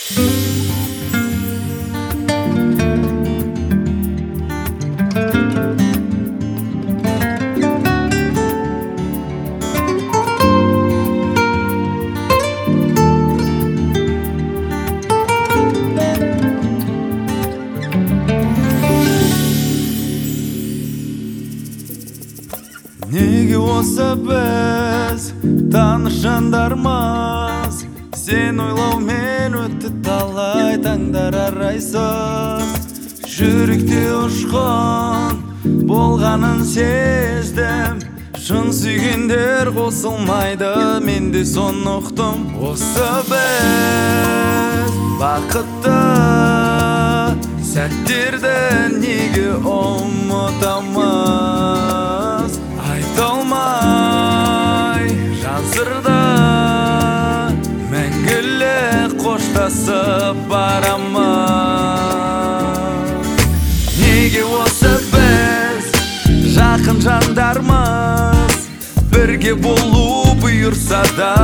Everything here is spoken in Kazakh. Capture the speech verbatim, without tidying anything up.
Неге осы біз танышандармыз, сен ойлаумен өтті талай таңдар арайсыз. Жүректе ұшқын болғанын сездім, шын сүйгендер қосылмайды, мен де соны ұқтым. Осы біз бақытты сәттерді неге ұмытамыз? Айталмай жансырда мәңгілік қоштасып барамыз. Неге осы біз жақын жандармыз, бірге болу бұйырса да